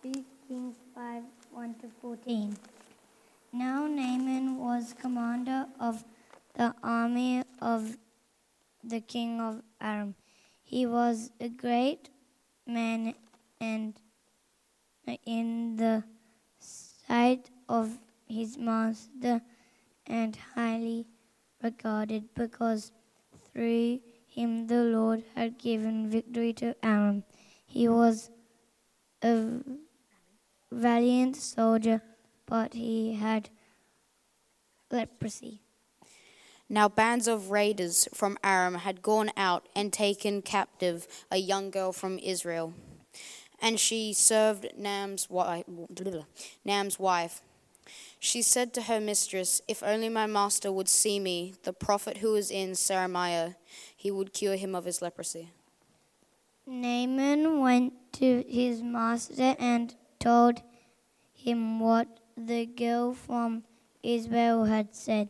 2 Kings 5 1 to 14. Now Naaman was commander of the army of the king of Aram. He was a great man and in the sight of his master and highly regarded because through him the Lord had given victory to Aram. He was a valiant soldier, but he had leprosy. Now bands of raiders from Aram had gone out and taken captive a young girl from Israel, and she served Naam's wife. She said to her mistress, "If only my master would see me, the prophet who is in Saramiah, he would cure him of his leprosy." Naaman went to his master and told him what the girl from Israel had said.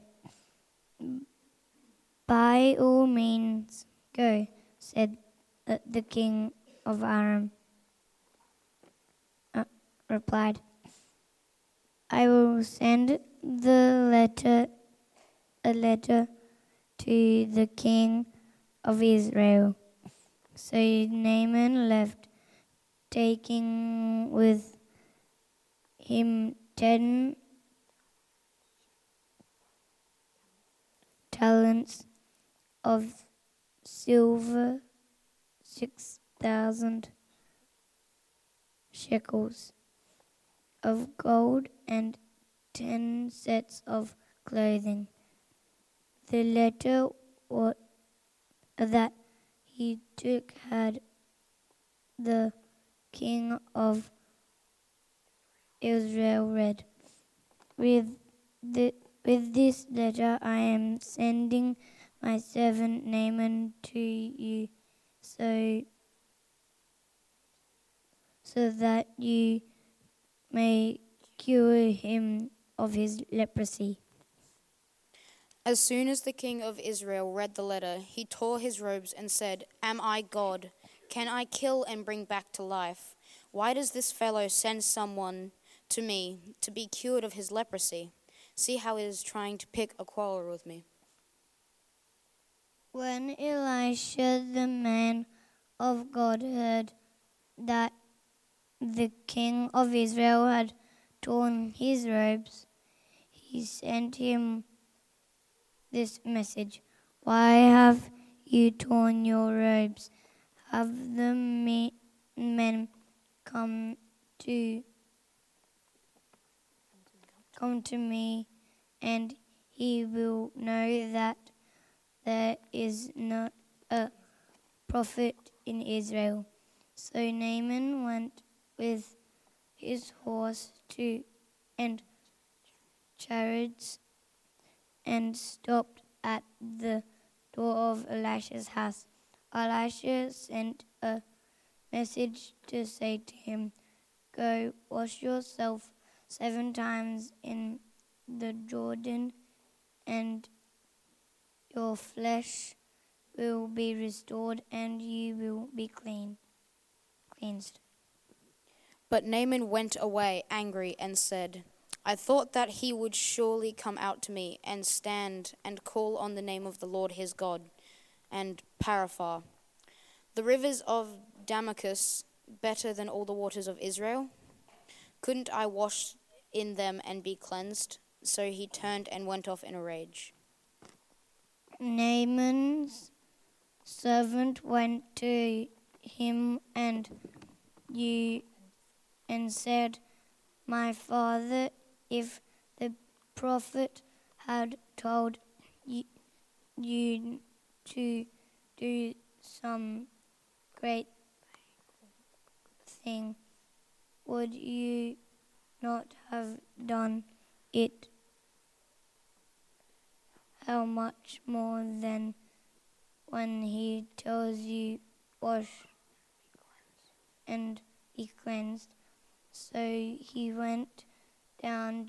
"By all means, go," said the king of Aram. Replied, "I will send a letter to the king of Israel." So Naaman left, taking with him 10 talents of silver, 6,000 shekels of gold, and 10 sets of clothing. The letter that he took had the king of Israel read, with this letter I am sending my servant Naaman to you, so that you may cure him of his leprosy." As soon as the king of Israel read the letter, he tore his robes and said, "Am I God? Can I kill and bring back to life? Why does this fellow send someone to me to be cured of his leprosy? See how he is trying to pick a quarrel with me." When Elisha the man of God heard that the king of Israel had torn his robes, he sent him this message: "Why have you torn your robes? Have the men come to me, and he will know that there is not a prophet in Israel." So Naaman went with his horse and chariots and stopped at the door of Elisha's house. Elisha sent a message to say to him, "Go, wash yourself 7 times in the Jordan, and your flesh will be restored, and you will be cleansed." But Naaman went away angry and said, "I thought that he would surely come out to me and stand and call on the name of the Lord his God, and Paraphar, the rivers of Damascus, better than all the waters of Israel. Couldn't I wash in them and be cleansed?" So he turned and went off in a rage. Naaman's servant went to him and said, "My father, if the prophet had told you to do some great thing, would you not have done it? How much more than when he tells you, wash and be cleansed?" So he went down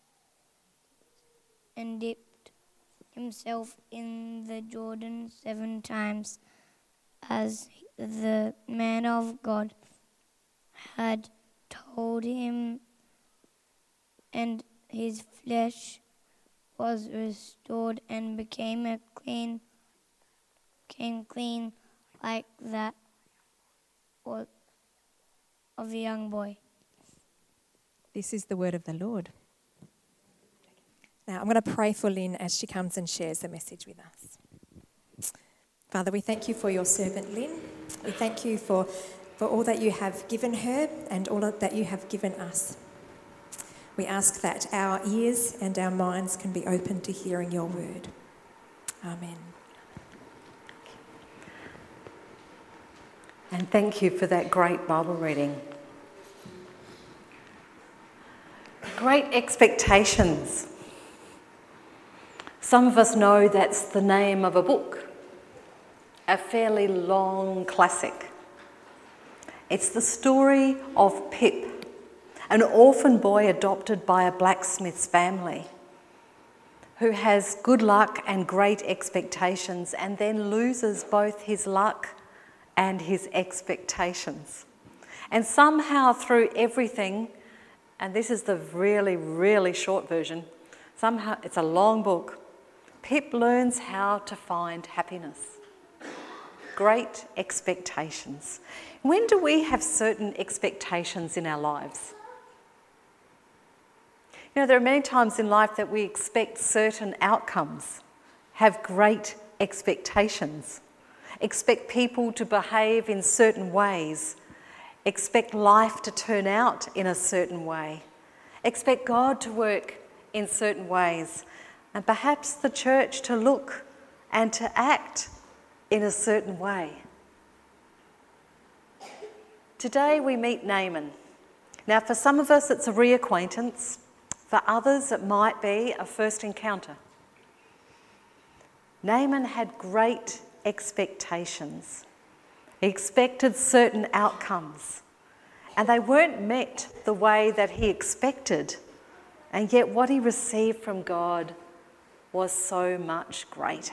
and dipped himself in the Jordan 7 times, as the man of God had told him, and his flesh was restored and became clean like that of a young boy. This is the word of the Lord. Now, I'm going to pray for Lynn as she comes and shares the message with us. Father, we thank you for your servant Lynn. We thank you for all that you have given her and all that you have given us. We ask that our ears and our minds can be open to hearing your word. Amen. And thank you for that great Bible reading. Great Expectations. Some of us know that's the name of a book, a fairly long classic. It's the story of Pip, an orphan boy adopted by a blacksmith's family who has good luck and great expectations and then loses both his luck and his expectations. And somehow through everything, and this is the really, really short version, somehow it's a long book, Pip learns how to find happiness. Great expectations. When do we have certain expectations in our lives? You know, there are many times in life that we expect certain outcomes, have great expectations, expect people to behave in certain ways, expect life to turn out in a certain way, expect God to work in certain ways, and perhaps the church to look and to act in a certain way. Today we meet Naaman. Now for some of us it's a reacquaintance, for others it might be a first encounter. Naaman had great expectations. He expected certain outcomes, and they weren't met the way that he expected, and yet what he received from God was so much greater.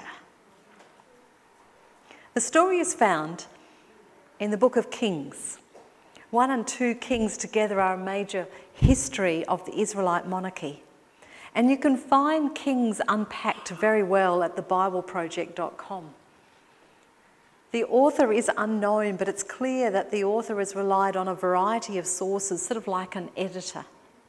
The story is found in the book of Kings. 1 and 2 Kings together are a major history of the Israelite monarchy. And you can find Kings unpacked very well at thebibleproject.com. The author is unknown, but it's clear that the author has relied on a variety of sources, sort of like an editor.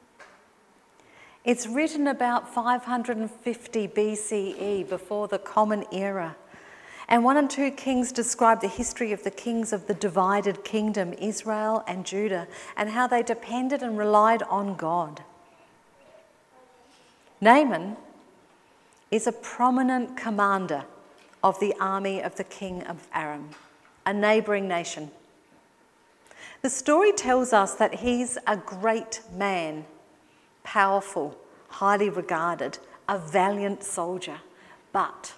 It's written about 550 BCE, before the Common Era. And 1 and 2 Kings describe the history of the kings of the divided kingdom, Israel and Judah, and how they depended and relied on God. Naaman is a prominent commander of the army of the king of Aram, a neighbouring nation. The story tells us that he's a great man, powerful, highly regarded, a valiant soldier, but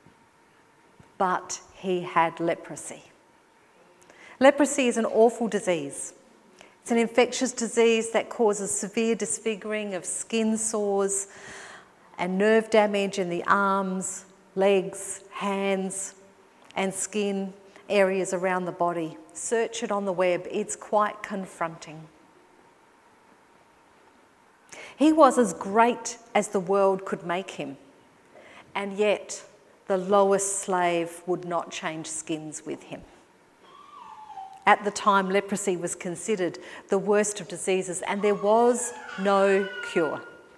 he had leprosy. Leprosy is an awful disease. It's an infectious disease that causes severe disfiguring of skin sores and nerve damage in the arms, legs, hands, and skin areas around the body. Search it on the web, it's quite confronting. He was as great as the world could make him, and yet the lowest slave would not change skins with him. At the time, leprosy was considered the worst of diseases, and there was no cure.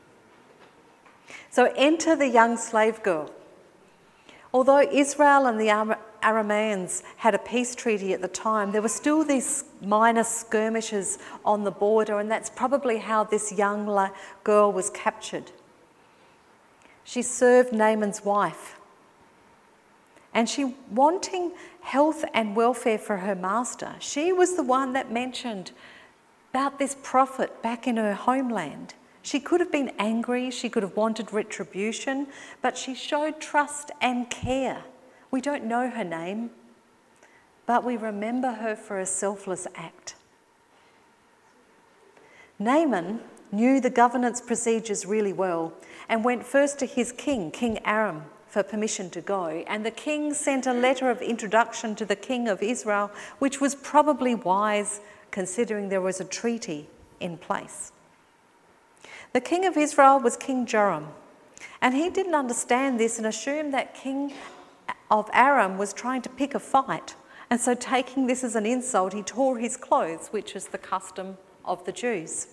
So enter the young slave girl. Although Israel and the Arameans had a peace treaty at the time, there were still these minor skirmishes on the border, and that's probably how this young girl was captured. She served Naaman's wife, and she, wanting health and welfare for her master, she was the one that mentioned about this prophet back in her homeland. She could have been angry, she could have wanted retribution, but she showed trust and care. We don't know her name, but we remember her for a selfless act. Naaman knew the governance procedures really well and went first to his king, King Aram, for permission to go. And the king sent a letter of introduction to the king of Israel, which was probably wise considering there was a treaty in place. The king of Israel was King Joram, and he didn't understand this and assumed that King of Aram was trying to pick a fight. And so, taking this as an insult, he tore his clothes, which is the custom of the Jews.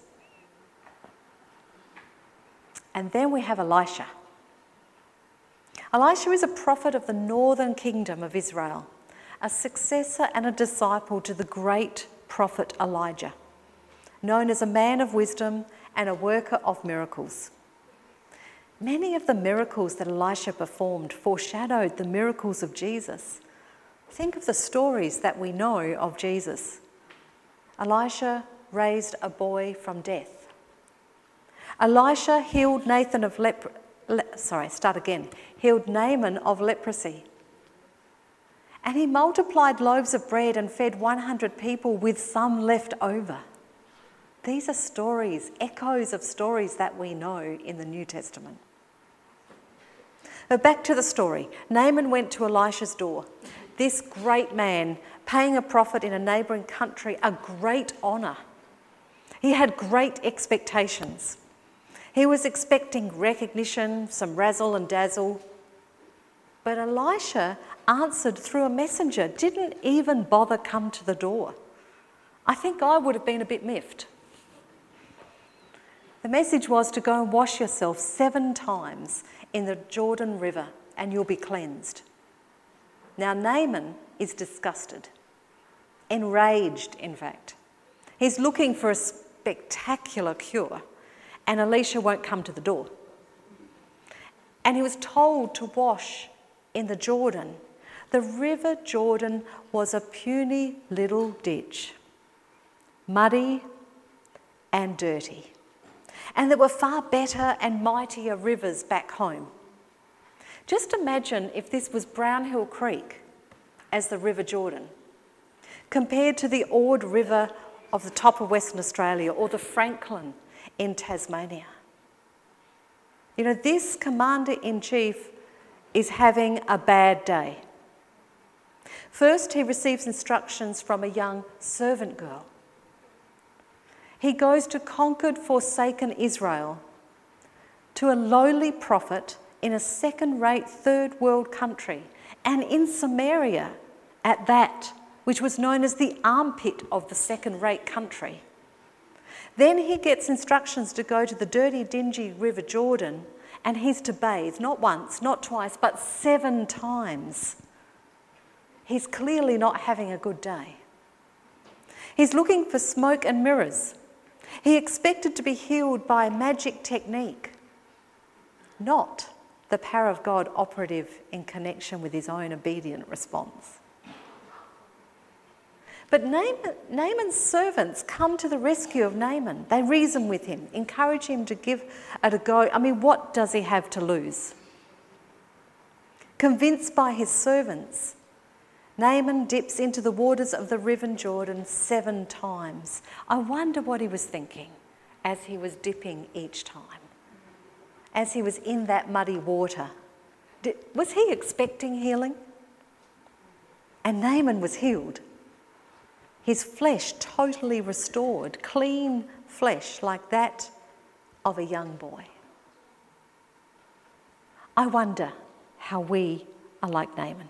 And then we have Elisha. Elisha is a prophet of the northern kingdom of Israel, a successor and a disciple to the great prophet Elijah, known as a man of wisdom and a worker of miracles. Many of the miracles that Elisha performed foreshadowed the miracles of Jesus. Think of the stories that we know of Jesus. Elisha raised a boy from death. Elisha healed Naaman of leprosy. And he multiplied loaves of bread and fed 100 people with some left over. These are stories, echoes of stories that we know in the New Testament. But back to the story. Naaman went to Elisha's door. This great man, paying a prophet in a neighbouring country a great honour. He had great expectations. He was expecting recognition, some razzle and dazzle. But Elisha answered through a messenger, didn't even bother come to the door. I think I would have been a bit miffed. The message was to go and wash yourself 7 times in the Jordan River and you'll be cleansed. Now Naaman is disgusted, enraged in fact. He's looking for a spectacular cure and Elisha won't come to the door. And he was told to wash in the Jordan. The river Jordan was a puny little ditch, muddy and dirty. And there were far better and mightier rivers back home. Just imagine if this was Brownhill Creek as the River Jordan, compared to the Ord River of the top of Western Australia or the Franklin in Tasmania. You know, this Commander-in-Chief is having a bad day. First, he receives instructions from a young servant girl. He goes to conquered, forsaken Israel, to a lowly prophet in a second-rate third world country, and in Samaria at that, which was known as the armpit of the second-rate country. Then he gets instructions to go to the dirty, dingy River Jordan, and he's to bathe, not once, not twice, but 7 times. He's clearly not having a good day. He's looking for smoke and mirrors. He expected to be healed by a magic technique, not the power of God operative in connection with his own obedient response. But Naaman's servants come to the rescue of Naaman. They reason with him, encourage him to give it a go. I mean, what does he have to lose? Convinced by his servants, Naaman dips into the waters of the River Jordan 7 times. I wonder what he was thinking as he was dipping each time, as he was in that muddy water. Was he expecting healing? And Naaman was healed. His flesh totally restored, clean flesh like that of a young boy. I wonder how we are like Naaman.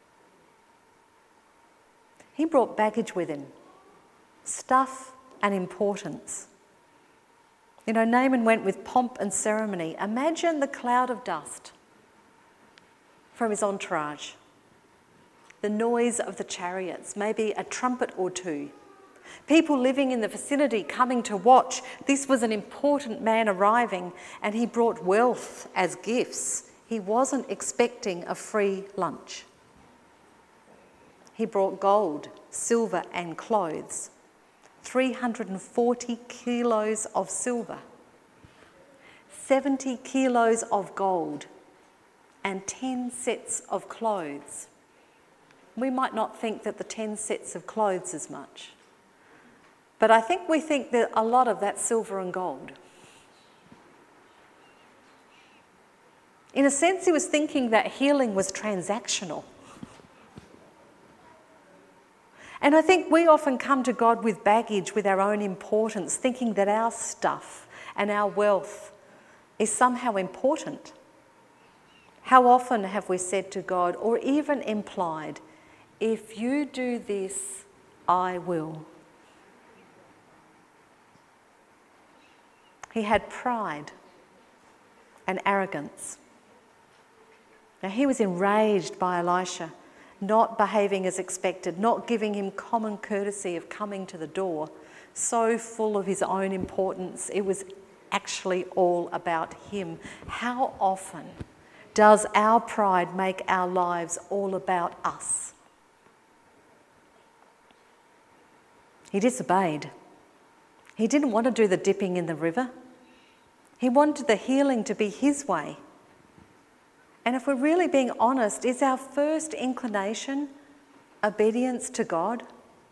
He brought baggage with him, stuff and importance. You know, Naaman went with pomp and ceremony. Imagine the cloud of dust from his entourage, the noise of the chariots, maybe a trumpet or 2. People living in the vicinity coming to watch. This was an important man arriving, and he brought wealth as gifts. He wasn't expecting a free lunch. He brought gold, silver and clothes, 340 kilos of silver, 70 kilos of gold, and 10 sets of clothes. We might not think that the 10 sets of clothes is much, but I think we think that a lot of that's silver and gold. In a sense, he was thinking that healing was transactional. And I think we often come to God with baggage, with our own importance, thinking that our stuff and our wealth is somehow important. How often have we said to God, or even implied, if you do this, I will? He had pride and arrogance. Now, he was enraged by Elisha not behaving as expected, not giving him common courtesy of coming to the door, so full of his own importance. It was actually all about him. How often does our pride make our lives all about us? He disobeyed. He didn't want to do the dipping in the river. He wanted the healing to be his way. And if we're really being honest, is our first inclination obedience to God?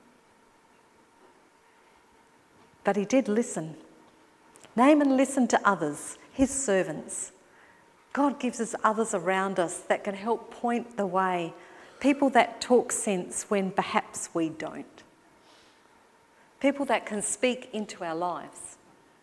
But he did listen. Naaman listened to others, his servants. God gives us others around us that can help point the way, people that talk sense when perhaps we don't. People that can speak into our lives.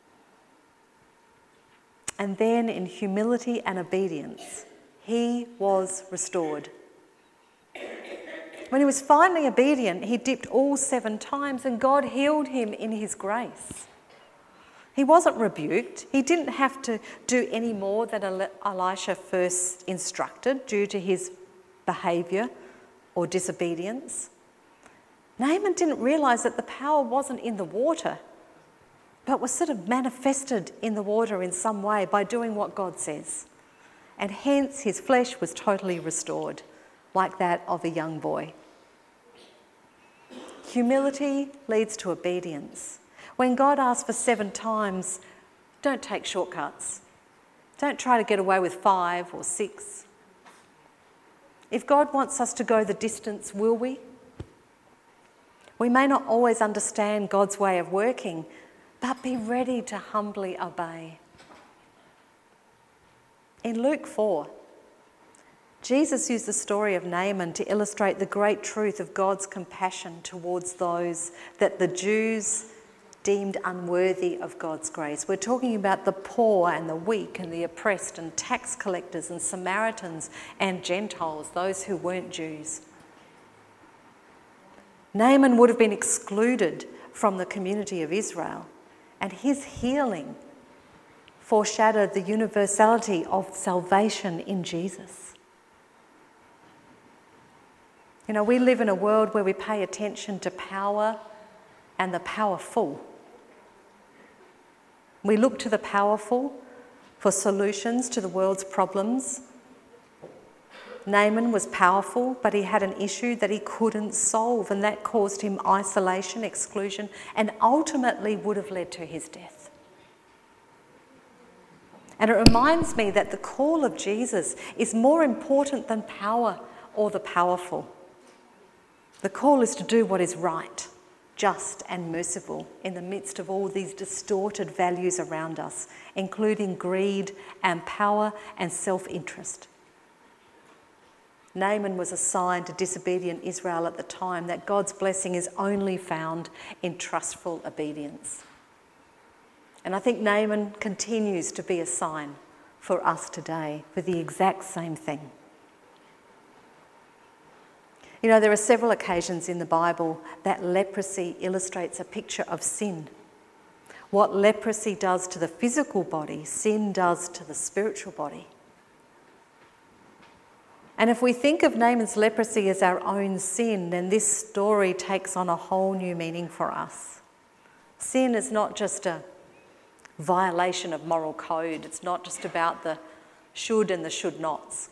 And then in humility and obedience, he was restored. When he was finally obedient, he dipped all 7 times and God healed him in his grace. He wasn't rebuked. He didn't have to do any more than Elisha first instructed due to his behaviour or disobedience. Naaman didn't realise that the power wasn't in the water, but was sort of manifested in the water in some way by doing what God says. And hence his flesh was totally restored, like that of a young boy. Humility leads to obedience. When God asks for 7 times, don't take shortcuts. Don't try to get away with 5 or 6. If God wants us to go the distance, will we? We may not always understand God's way of working, but be ready to humbly obey. In Luke 4, Jesus used the story of Naaman to illustrate the great truth of God's compassion towards those that the Jews deemed unworthy of God's grace. We're talking about the poor and the weak and the oppressed and tax collectors and Samaritans and Gentiles, those who weren't Jews. Naaman would have been excluded from the community of Israel, and his healing foreshadowed the universality of salvation in Jesus. You know, we live in a world where we pay attention to power and the powerful. We look to the powerful for solutions to the world's problems. Naaman was powerful, but he had an issue that he couldn't solve, and that caused him isolation, exclusion, and ultimately would have led to his death. And it reminds me that the call of Jesus is more important than power or the powerful. The call is to do what is right, just and merciful in the midst of all these distorted values around us, including greed and power and self-interest. Naaman was a sign to disobedient Israel at the time that God's blessing is only found in trustful obedience. And I think Naaman continues to be a sign for us today for the exact same thing. You know, there are several occasions in the Bible that leprosy illustrates a picture of sin. What leprosy does to the physical body, sin does to the spiritual body. And if we think of Naaman's leprosy as our own sin, then this story takes on a whole new meaning for us. Sin is not just a violation of moral code. It's not just about the should and the should nots.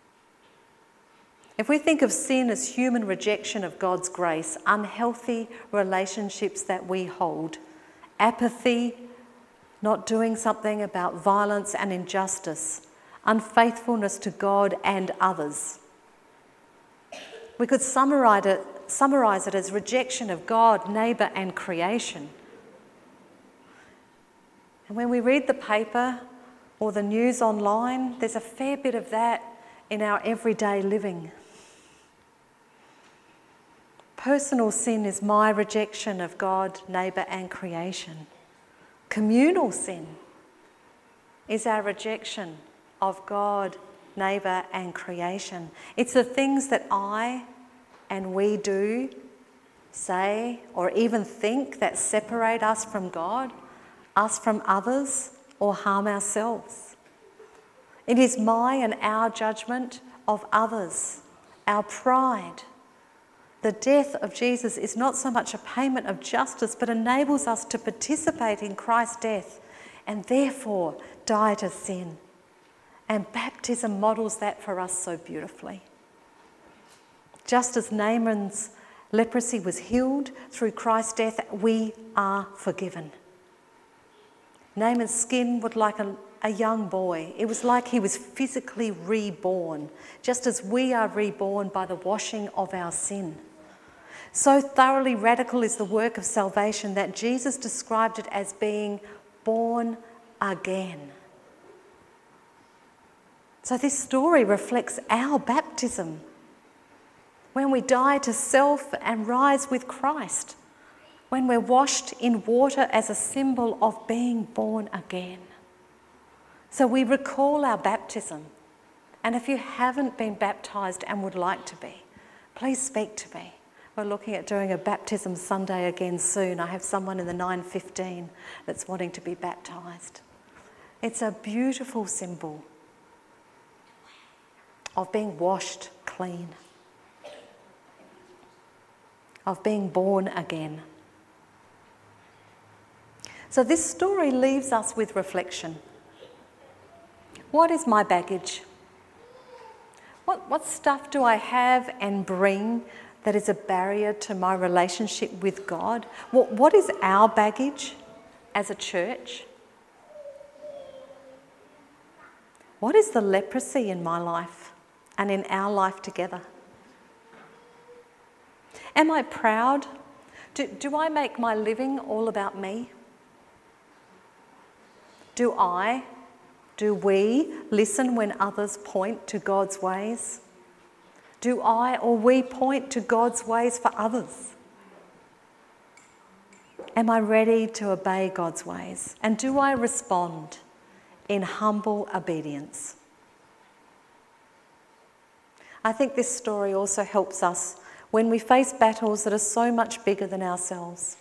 If we think of sin as human rejection of God's grace, unhealthy relationships that we hold, apathy, not doing something about violence and injustice, unfaithfulness to God and others, we could summarise it as rejection of God, neighbour and creation. And when we read the paper or the news online, there's a fair bit of that in our everyday living. Personal sin is my rejection of God, neighbour and creation. Communal sin is our rejection of God, neighbour and creation. It's the things that I and we do, say, or even think that separate us from God, us from others, or harm ourselves. It is my and our judgment of others, our pride. The death of Jesus is not so much a payment of justice, but enables us to participate in Christ's death and therefore die to sin. And baptism models that for us so beautifully. Just as Naaman's leprosy was healed through Christ's death, we are forgiven. Naaman's skin was like a young boy. It was like he was physically reborn, just as we are reborn by the washing of our sin. So thoroughly radical is the work of salvation that Jesus described it as being born again. So this story reflects our baptism, when we die to self and rise with Christ, when we're washed in water as a symbol of being born again. So we recall our baptism. And if you haven't been baptised and would like to be, please speak to me. We're looking at doing a baptism Sunday again soon. I have someone in the 9:15 that's wanting to be baptised. It's a beautiful symbol of being washed clean, of being born again. So this story leaves us with reflection. What is my baggage? What stuff do I have and bring that is a barrier to my relationship with God? What is our baggage as a church? What is the leprosy in my life and in our life together? Am I proud? Do I make my living all about me? Do we listen when others point to God's ways? Do I or we point to God's ways for others? Am I ready to obey God's ways? And do I respond in humble obedience? I think this story also helps us when we face battles that are so much bigger than ourselves.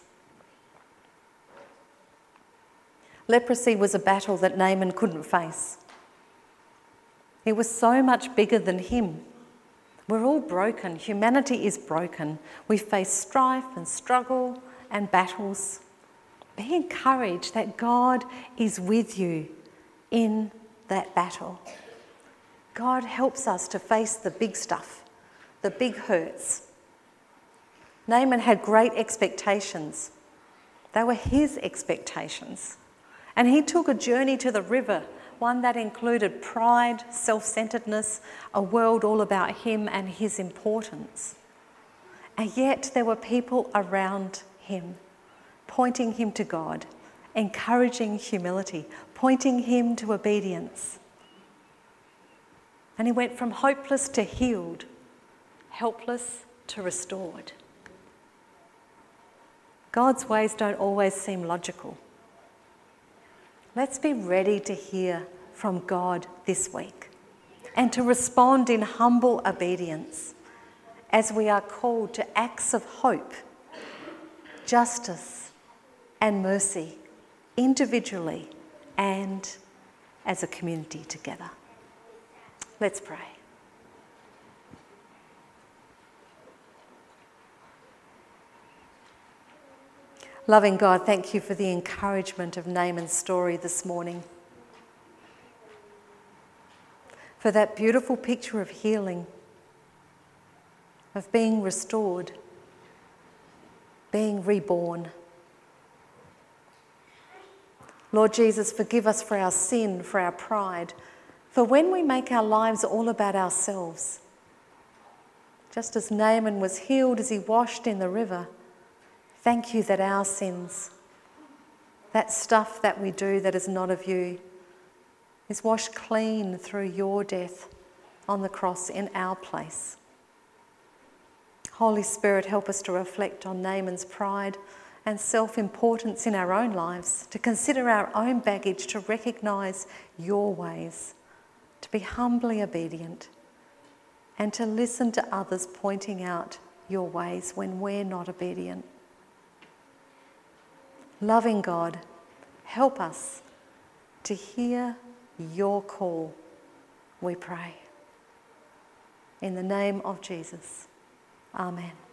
Leprosy was a battle that Naaman couldn't face. It was so much bigger than him. We're all broken. Humanity is broken. We face strife and struggle and battles. Be encouraged that God is with you in that battle. God helps us to face the big stuff, the big hurts. Naaman had great expectations. They were his expectations. And he took a journey to the river, one that included pride, self-centeredness, a world all about him and his importance. And yet there were people around him, pointing him to God, encouraging humility, pointing him to obedience. And he went from hopeless to healed, helpless to restored. God's ways don't always seem logical. Let's be ready to hear from God this week and to respond in humble obedience as we are called to acts of hope, justice and mercy individually and as a community together. Let's pray. Loving God, thank you for the encouragement of Naaman's story this morning. For that beautiful picture of healing, of being restored, being reborn. Lord Jesus, forgive us for our sin, for our pride, for when we make our lives all about ourselves. Just as Naaman was healed as he washed in the river, thank you that our sins, that stuff that we do that is not of you, is washed clean through your death on the cross in our place. Holy Spirit, help us to reflect on Naaman's pride and self-importance in our own lives, to consider our own baggage, to recognise your ways, to be humbly obedient, and to listen to others pointing out your ways when we're not obedient. Loving God, help us to hear your call, we pray. In the name of Jesus, amen.